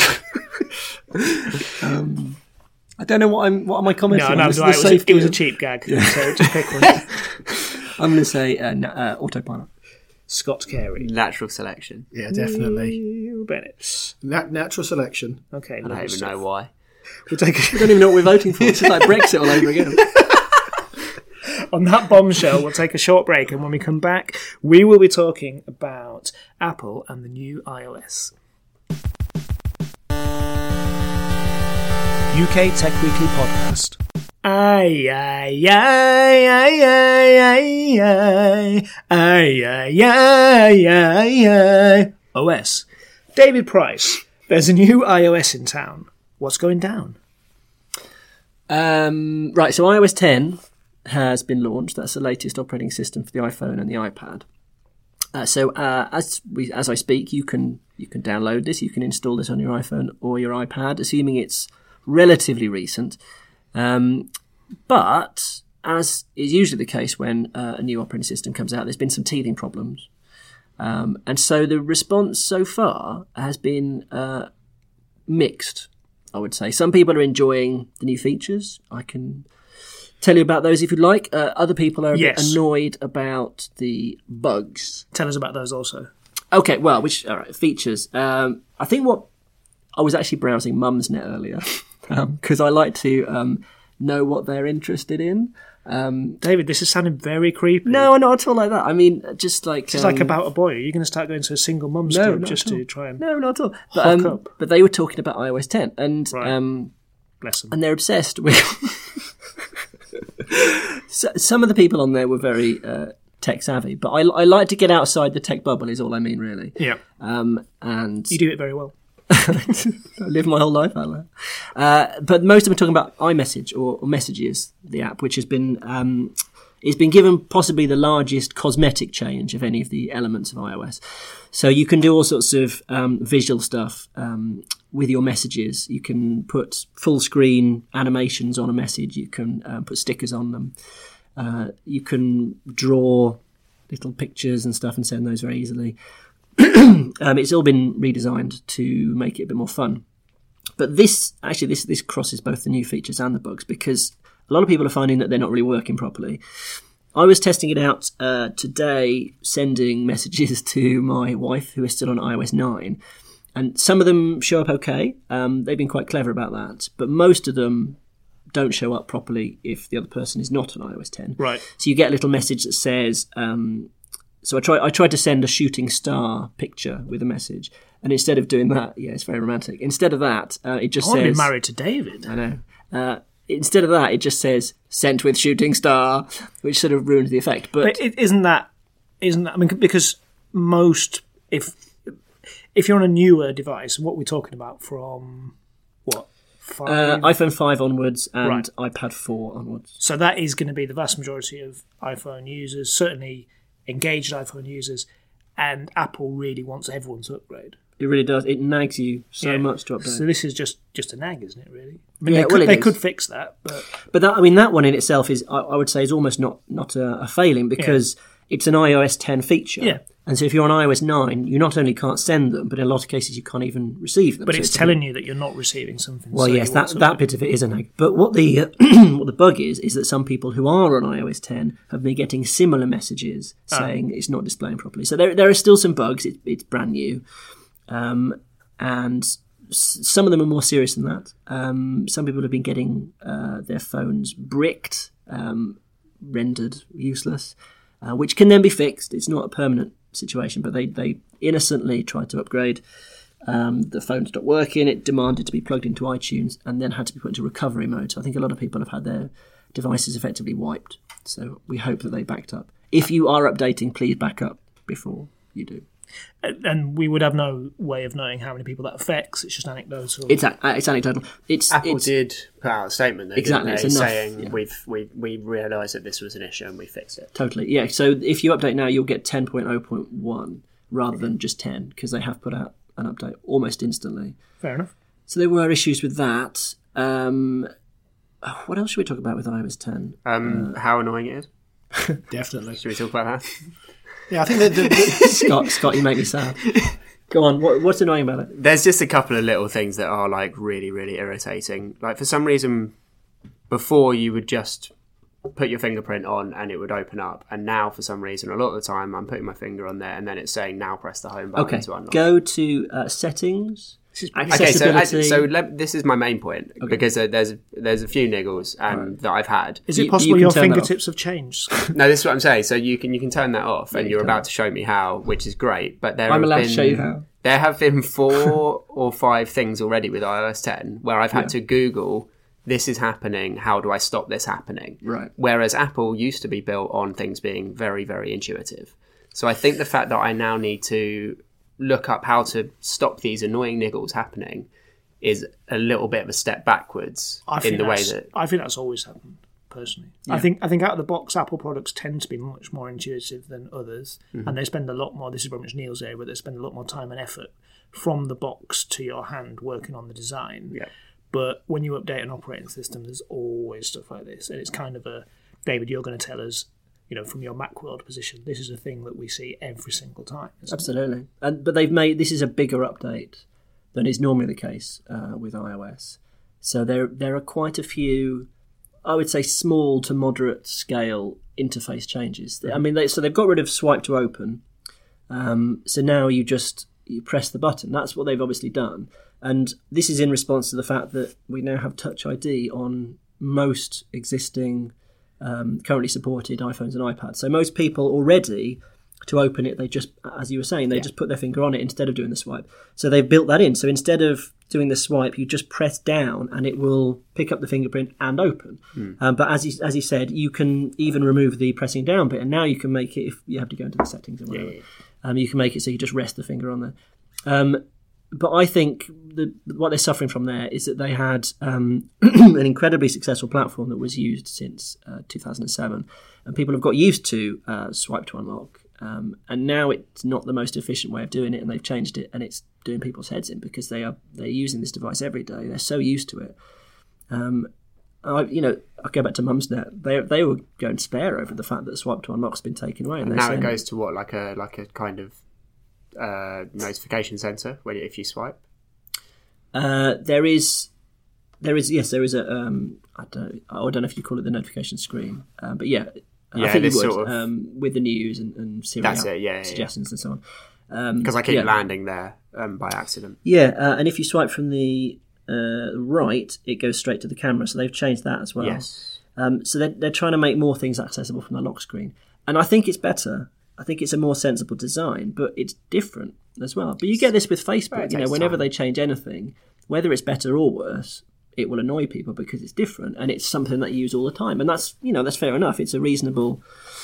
um, I don't know what I'm. What am I commenting no, on? No, This no, is it, the was a, it was a of- cheap gag. Yeah. So just pick one. I'm going to say uh, na- uh, autopilot. Scott Carey. Natural selection. Yeah, definitely. Neil Bennett. Na- natural selection. Okay. I don't even know why. We'll take a- I don't even know what we're voting for. It's just like Brexit all over again. On that bombshell, we'll take a short break, and when we come back, we will be talking about Apple and the new iOS. U K Tech Weekly Podcast. Ay, ay, ay, ay, ay, ay, ay, ay, ay, ay, ay. O S. David Price, there's a new iOS in town. What's going down? Um, right, so iOS ten has been launched. That's the latest operating system for the iPhone and the iPad. Uh, so uh, as we as I speak, you can you can download this. You can install this on your iPhone or your iPad, assuming it's relatively recent. Um, but as is usually the case when uh, a new operating system comes out, there's been some teething problems. Um, and so the response so far has been uh, mixed, I would say. Some people are enjoying the new features. I can tell you about those if you'd like. Uh, other people are a Yes. bit annoyed about the bugs. Tell us about those also. Okay, well, which all right, features. Um, I think what I was actually browsing Mumsnet earlier because um, I like to um, know what they're interested in. Um, David, this is sounding very creepy. no, not at all like that. I mean, just like This is um, like About a Boy. Are you going to start going to a single mum's No, club not just at all. to try and no, not at all. But, hook um, up? but they were talking about iOS ten, and Right. um, Bless them. and they're obsessed with. So, some of the people on there were very uh, tech savvy, but I, I like to get outside the tech bubble. Is all I mean, really. Yeah. Um, and You do it very well. I live my whole life out there. Uh, but most of them are talking about iMessage or, or Messages, the app, which has been um, it's been given possibly the largest cosmetic change of any of the elements of iOS. So you can do all sorts of um, visual stuff um, with your messages. You can put full screen animations on a message. You can um, put stickers on them. Uh, you can draw little pictures and stuff and send those very easily. um, it's all been redesigned to make it a bit more fun. But this, actually, this this crosses both the new features and the bugs because a lot of people are finding that they're not really working properly. I was testing it out uh, today, sending messages to my wife, who is still on iOS nine, and some of them show up okay. Um, they've been quite clever about that, but most of them don't show up properly if the other person is not on iOS ten. Right. So you get a little message that says... Um, So I tried. I tried to send a shooting star picture with a message, and instead of doing that, yeah, it's very romantic. Instead of that, uh, it just I want to says, be married to David. I know. Uh, instead of that, it just says "sent with shooting star," which sort of ruins the effect. But, But it, isn't that, isn't that, I mean, because most, if if you're on a newer device, what we're talking about from, what, five? uh, iPhone five onwards and Right. iPad four onwards. So that is going to be the vast majority of iPhone users, certainly engaged iPhone users, and Apple really wants everyone to upgrade. It really does. It nags you so Yeah. much to update. So this is just, just a nag, isn't it, really? I mean, Yeah, they, could, well, it they is. could fix that, but But that, I mean, that one in itself is, I, I would say, is almost not not a, a failing because it's an iOS ten feature. Yeah. And so if you're on iOS nine, you not only can't send them, but in a lot of cases you can't even receive them. but So it's a- telling you that you're not receiving something. Well, so yes, you that want to that upgrade. bit of it is a nag. But what the uh, what the bug is is that some people who are on iOS ten have been getting similar messages saying it's not displaying properly. So there there are still some bugs. It, it's brand new, um, and s- some of them are more serious than that. Um, some people have been getting uh, their phones bricked, um, rendered useless, uh, which can then be fixed. It's not a permanent situation, but they they innocently tried to upgrade. Um, the phone stopped working, it demanded to be plugged into iTunes and then had to be put into recovery mode. So I think a lot of people have had their devices effectively wiped. So we hope that they backed up. If you are updating, please back up before you do. And and we would have no way of knowing how many people that affects. It's just anecdotal. It's a, it's anecdotal. It's Apple it's, did put out a statement, though, Exactly, didn't it's they, enough, saying yeah. we've we we realised that this was an issue and we fixed it. Totally, yeah. So if you update now, you'll get ten point oh point one rather than just ten because they have put out an update almost instantly. Fair enough. So there were issues with that. Um, what else should we talk about with iOS ten? Um, how annoying it is. Definitely. Should we talk about that? Yeah, I think that the, the Scott, Scott, you make me sad. Go on. What, what's annoying about it? There's just a couple of little things that are like really, really irritating. Like for some reason, before you would just put your fingerprint on and it would open up, and now for some reason, a lot of the time, I'm putting my finger on there and then it's saying now press the home button Okay. to unlock. Go to uh, settings. Okay, so, Accessibility. so let, this is my main point Okay. because uh, there's there's a few niggles um, Right. that I've had. Is it You- possible you your can turn that fingertips have changed? No, this is what I'm saying. So you can you can turn that off, Yeah, and you you're can. about to show me how, which is great. But there I'm have allowed been, to show you how. There have been four or five things already with iOS ten where I've had Yeah. to Google, this is happening, how do I stop this happening? Right. Whereas Apple used to be built on things being very, very intuitive. So I think the fact that I now need to look up how to stop these annoying niggles happening is a little bit of a step backwards I think in the way that's- that... I think that's always happened, personally. Yeah. I think I think out of the box, Apple products tend to be much more intuitive than others, Mm-hmm. and they spend a lot more. This is very much Neil's area, but they spend a lot more time and effort from the box to your hand working on the design. Yeah. But when you update an operating system, there's always stuff like this, and it's kind of a David. You're going to tell us, you know, from your Macworld position, this is a thing that we see every single time. isn't it? Absolutely. And but they've made this is a bigger update than is normally the case uh, with iOS. So there there are quite a few, I would say, small to moderate scale interface changes. I mean, they, so they've got rid of swipe to open. Um, so now you just you press the button. That's what they've obviously done. And this is in response to the fact that we now have Touch I D on most existing um, currently supported iPhones and iPads. So most people already, to open it, they just, as you were saying, they Yeah. just put their finger on it instead of doing the swipe. So they've built that in. So instead of doing the swipe, you just press down and it will pick up the fingerprint and open. Hmm. Um, but as you, as you said, you can even remove the pressing down bit, and now you can make it, if you have to go into the settings or whatever, Yeah. um, you can make it so you just rest the finger on there. Um, but I think the, what they're suffering from there is that they had um, an incredibly successful platform that was used since uh, two thousand seven, and people have got used to uh, swipe to unlock. Um, and now it's not the most efficient way of doing it, and they've changed it, and it's doing people's heads in because they are they're using this device every day. They're so used to it. Um, I, you know, I go back to Mumsnet. They they were going spare over the fact that swipe to unlock's been taken away, and, And they're now it saying- goes to what, like a like a kind of uh, notification center when if you swipe. Uh, there is, there is yes, there is a. Um, I don't, I don't know if you call it the notification screen, um, but yeah, Yeah, I think you this would sort of- um, with the news and, and Siri That's it, yeah, yeah, yeah. suggestions and so on. Um, Because I keep yeah. landing there um, by accident. Yeah, uh, and if you swipe from the uh, right, it goes straight to the camera. So they've changed that as well. Yes. Um, so they're, they're trying to make more things accessible from the lock screen, and I think it's better. I think it's a more sensible design, but it's different as well. But you get this with Well, Facebook. it You know, takes whenever time. they change anything, whether it's better or worse, it will annoy people because it's different and it's something that you use all the time. And that's, you know, that's fair enough. It's a reasonable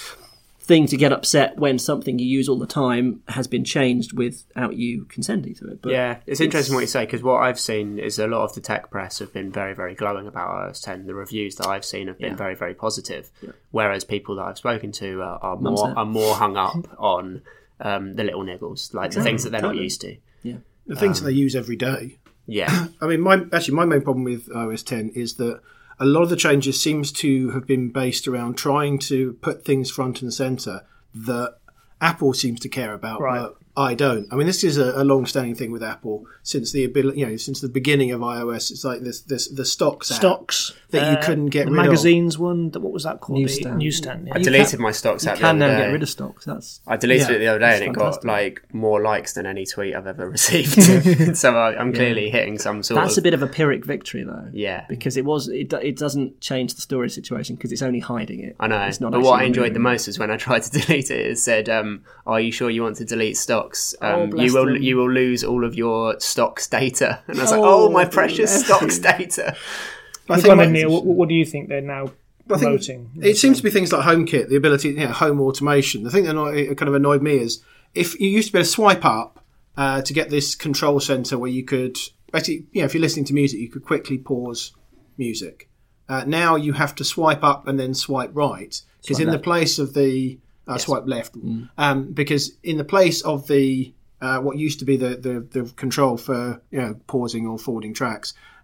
thing to get upset when something you use all the time has been changed without you consenting to it. But yeah, it's interesting what you say, because what I've seen is a lot of the tech press have been very, very glowing about iOS ten. The reviews that I've seen have been Yeah. very, very positive, whereas people that I've spoken to are, are Mum's more net. are more hung up on um, the little niggles, like the things that they're not Totally. used to. Yeah. the things that they use every day. Yeah, I mean, my actually my main problem with iOS ten is that a lot of the changes seems to have been based around trying to put things front and center that Apple seems to care about, Right. but I don't. I mean, this is a, a long-standing thing with Apple since the ability, you know, since the beginning of iOS. It's like this, this the stocks app Stocks that you uh, couldn't get the rid of. magazines one. the- What was that called? Newsstand. The newsstand. I Yeah. deleted my stocks You app the can other now day. get rid of stocks. That's I deleted Yeah, it the other day, and that's it fantastic. got like more likes than any tweet I've ever received. So I, I'm clearly hitting some sort that's of a bit of a Pyrrhic victory, though. Yeah. because it was it, do- it doesn't change the storage situation because it's only hiding it. I know, It's not but what I actually enjoyed the removing it. most was when I tried to delete it. It said, um, "Are you sure you want to delete stocks? Oh, Um, bless you will them. you will lose all of your stocks data." And I was like, Oh, "Oh, my precious bless stocks them. data." I Go on my- then, Neil. What, what do you think they're now I think promoting? it seems to be things like HomeKit, the ability, you know, home automation. The thing that annoy- kind of annoyed me is if you used to be able to swipe up uh, to get this control center where you could basically, you know, if you're listening to music, you could quickly pause music. Uh, now you have to swipe up and then swipe right because Swipe in the left. place of the uh, swipe left, um, because in the place of the uh, what used to be the, the, the control for, you know, pausing or forwarding tracks,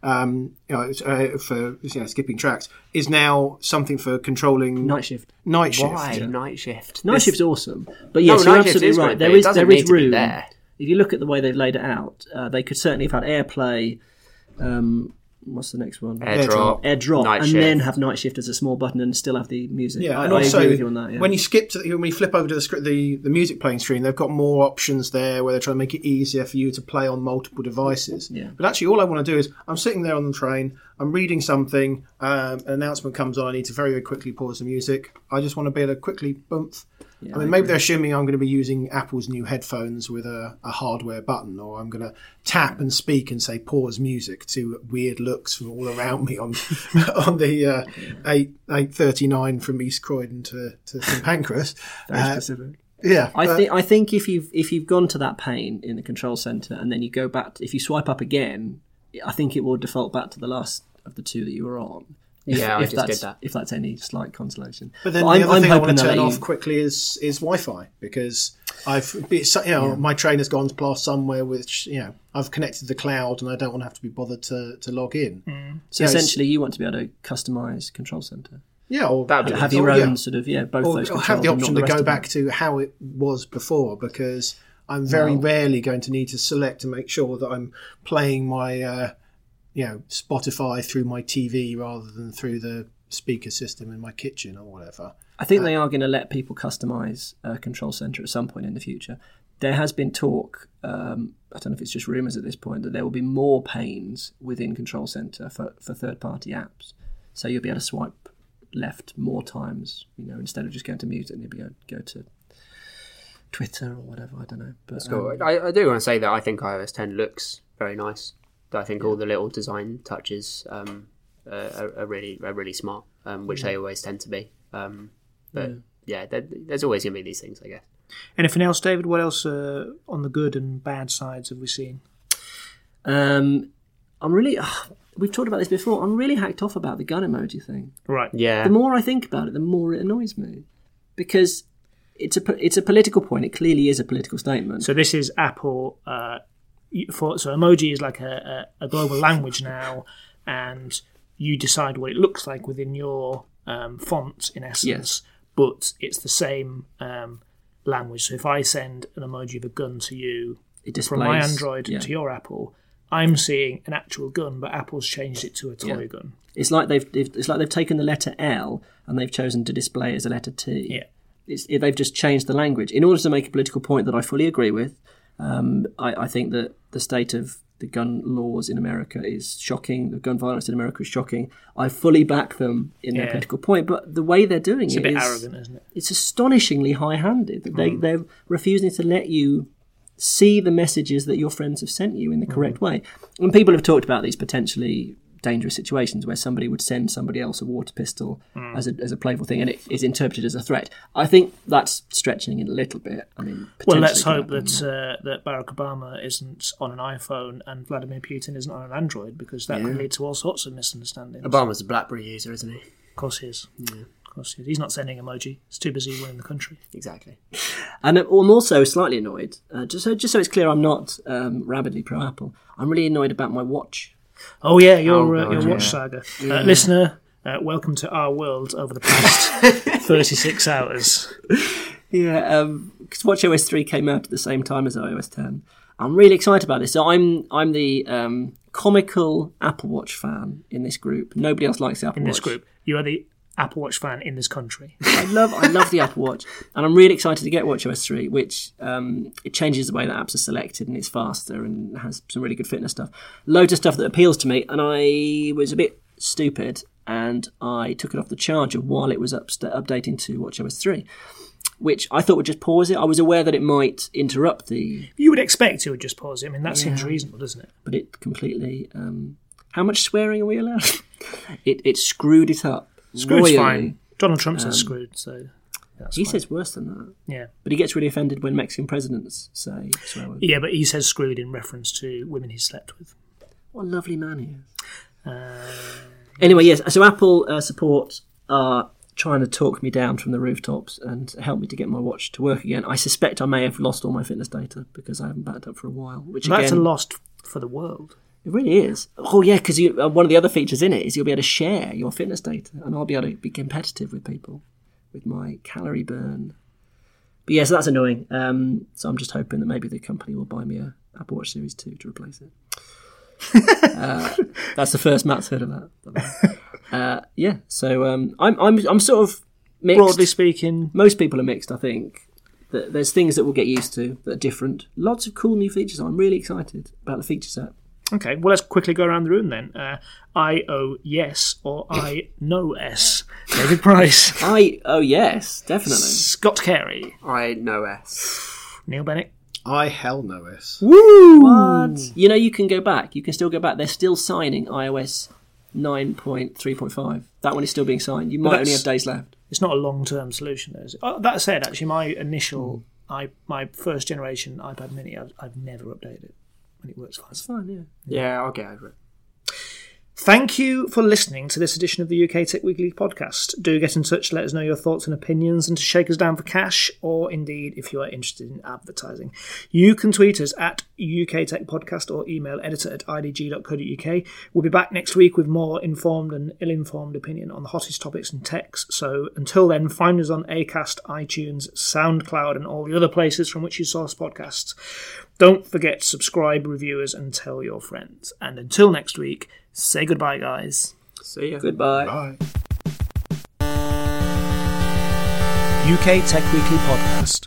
um, you know, uh, for you know, skipping tracks, is now something for controlling Night shift. Night shift. Why night shift? Night This- shift's awesome, but yes, No, you're night shift absolutely is right. great, There but it is doesn't there need is to be room. there. If you look at the way they've laid it out, uh, they could certainly have had AirPlay. Um, what's the next one? AirDrop, AirDrop, night and shift. then have Night Shift as a small button and still have the music. Yeah, I, and I also agree with you on that. Yeah. when you skip to the, when you flip over to the script, the the music playing screen, they've got more options there where they're trying to make it easier for you to play on multiple devices. Yeah. But actually, all I want to do is I'm sitting there on the train, I'm reading something, um, an announcement comes on, I need to very very quickly pause the music. I just want to be able to quickly bump. Yeah, I mean, I maybe agree. they're assuming I'm going to be using Apple's new headphones with a, a hardware button, or I'm going to tap and speak and say pause music to weird looks from all around me on on the uh, eight eight thirty nine from East Croydon to to St Pancras. Very Uh, specific. yeah, I uh, think I think if you've if you've gone to that pane in the control center and then you go back, to, if you swipe up again, I think it will default back to the last of the two that you were on. If, Yeah, I if just that's, did that. If that's any slight consolation. But then I'm, the other I'm thing I hoping want to they'll turn let off you- quickly is is Wi-Fi, because I've it's, you know my train has gone past somewhere which you know I've connected to the cloud and I don't want to have to be bothered to, to log in. So You know, essentially, you want to be able to customize control center. yeah, or That'd be Have nice. your or, own yeah. sort of yeah, both or, those or controls. have the and not option the to rest go of them. back to how it was before, because I'm very Wow. rarely going to need to select to make sure that I'm playing my uh, you know Spotify through my T V rather than through the speaker system in my kitchen or whatever. I think they are going to let people customize a control center at some point in the future. There has been talk, um, I don't know if it's just rumours at this point, that there will be more panes within control center for, for third-party apps. So you'll be able to swipe left more times, you know, instead of just going to music, you'll be able to go to Twitter or whatever, I don't know. But, That's cool. um, I, I do want to say that I think iOS ten looks very nice. I think all the little design touches um, uh, are, are really are really smart, um, which they always tend to be. Um, but yeah, there, there's always going to be these things, I guess. Anything else, David? What else uh, on the good and bad sides have we seen? um, I'm really... ugh, we've talked about this before. I'm really hacked off about the gun emoji thing. Right. Yeah, The more I think about it, the more it annoys me. Because it's a, po- it's a political point. It clearly is a political statement. So this is Apple. Uh, for so emoji is like a, a, a global language now, and you decide what it looks like within your um, font, in essence. Yes. But it's the same um, language. So if I send an emoji of a gun to you It from my displays- Android yeah. to your Apple, I'm seeing an actual gun, but Apple's changed it to a toy Yeah. gun. It's like they've, they've it's like they've taken the letter L and they've chosen to display it as a letter T. Yeah. It's, it, they've just changed the language in order to make a political point that I fully agree with. Um, I, I think that the state of the gun laws in America is shocking. The gun violence in America is shocking. I fully back them in their Yeah. political point, but the way they're doing It's it a bit is- arrogant, isn't it? it's astonishingly high-handed. That they Mm. they're refusing to let you see the messages that your friends have sent you in the correct Mm. way. And people have talked about these potentially dangerous situations where somebody would send somebody else a water pistol Mm. as a as a playful thing, and it is interpreted as a threat. I think that's stretching it a little bit. I mean, Well, let's potentially hope could happen, that uh, that Barack Obama isn't on an iPhone and Vladimir Putin isn't on an Android, because that could lead to all sorts of misunderstandings. Obama's a BlackBerry user, isn't he? Of course he is. Of course he is. He's not sending emoji. He's too busy winning the country. Exactly. And I'm also slightly annoyed. Uh, just so just so it's clear, I'm not um, rabidly pro Apple. I'm really annoyed about my watch. Oh yeah, your Oh, uh, God, your yeah. watch saga, uh, listener. Uh, welcome to our world over the past thirty-six hours. Yeah, because WatchOS three came out at the same time as iOS ten. I'm really excited about this. So I'm I'm the um, comical Apple Watch fan in this group. Nobody else likes the Apple In Watch. this group, you are the Apple Watch fan in this country. I love I love the Apple Watch, and I'm really excited to get WatchOS three, which um, it changes the way that apps are selected, and it's faster and has some really good fitness stuff. Loads of stuff that appeals to me, and I was a bit stupid, and I took it off the charger while it was up, updating to WatchOS three, which I thought would just pause it. I was aware that it might interrupt the, You would expect it would just pause it. I mean, that seems reasonable, doesn't it? but it completely. Um, how much swearing are we allowed? it it screwed it up. Screwed's royally. fine. Donald Trump says screwed, so that's He fine. says worse than that, Yeah. but he gets really offended when Mexican presidents say swear words. Yeah, but he says screwed in reference to women he's slept with. What a lovely man he is. Uh, Anyway, yes, so Apple uh, support are trying to talk me down from the rooftops and help me to get my watch to work again. I suspect I may have lost all my fitness data because I haven't backed up for a while. Which that's again, a lost for the world. It really is. Oh yeah, because uh, one of the other features in it is you'll be able to share your fitness data, and I'll be able to be competitive with people with my calorie burn. But yeah, so that's annoying. Um, so I'm just hoping that maybe the company will buy me a Apple Watch Series two to replace it. uh, that's the first Matt's heard of that. Uh, yeah, so um, I'm I'm I'm sort of mixed. Broadly speaking, most people are mixed. I think that there's things that we'll get used to that are different. Lots of cool new features. I'm really excited about the feature set. Okay, well, let's quickly go around the room then. Uh, I O yes or I no S. David Price. I oh yes, definitely. Scott Carey. I know S. Neil Bennett. I hell no S. Woo! What? You know, you can go back. You can still go back. They're still signing iOS nine point three point five. That one is still being signed. You might only have days left. It's not a long-term solution, though, is it? Oh, that said, actually, my initial, I my first generation iPad Mini, I've, I've never updated it. And it works fine. It's fine, yeah. Yeah, I'll get over it. Thank you for listening to this edition of the U K Tech Weekly podcast. Do get in touch, let us know your thoughts and opinions, and to shake us down for cash, or indeed if you are interested in advertising. You can tweet us at U K Tech Podcast or email editor at I D G dot co dot U K. We'll be back next week with more informed and ill-informed opinion on the hottest topics in techs. So until then, find us on Acast, iTunes, SoundCloud, and all the other places from which you source podcasts. Don't forget to subscribe, review us, and tell your friends. And until next week, say goodbye, guys. See ya. Goodbye. Bye. U K Tech Weekly Podcast.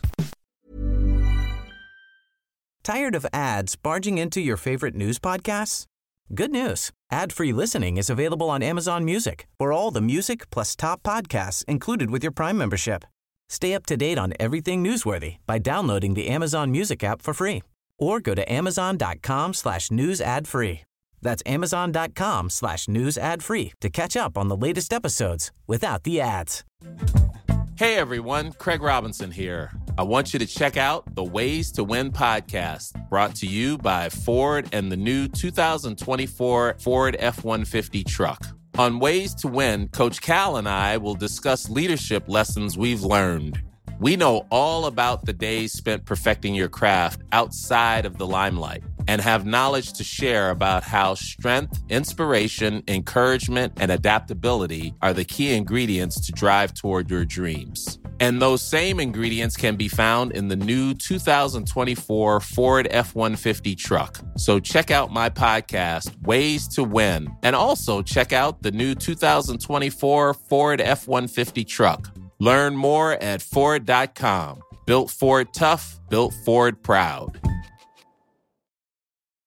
Tired of ads barging into your favorite news podcasts? Good news. Ad-free listening is available on Amazon Music for all the music plus top podcasts included with your Prime membership. Stay up to date on everything newsworthy by downloading the Amazon Music app for free or go to amazon.com slash news ad free. That's amazon.com slash news ad free to catch up on the latest episodes without the ads. Hey everyone, Craig Robinson here. I want you to check out the Ways to Win podcast, brought to you by Ford and the new two thousand twenty-four Ford F one fifty truck. On Ways to Win, Coach Cal and I will discuss leadership lessons we've learned. We know all about the days spent perfecting your craft outside of the limelight and have knowledge to share about how strength, inspiration, encouragement, and adaptability are the key ingredients to drive toward your dreams. And those same ingredients can be found in the new two thousand twenty-four Ford F one fifty truck. So check out my podcast, Ways to Win, and also check out the new two thousand twenty-four Ford F one fifty truck. Learn more at Ford dot com. Built Ford tough, built Ford proud.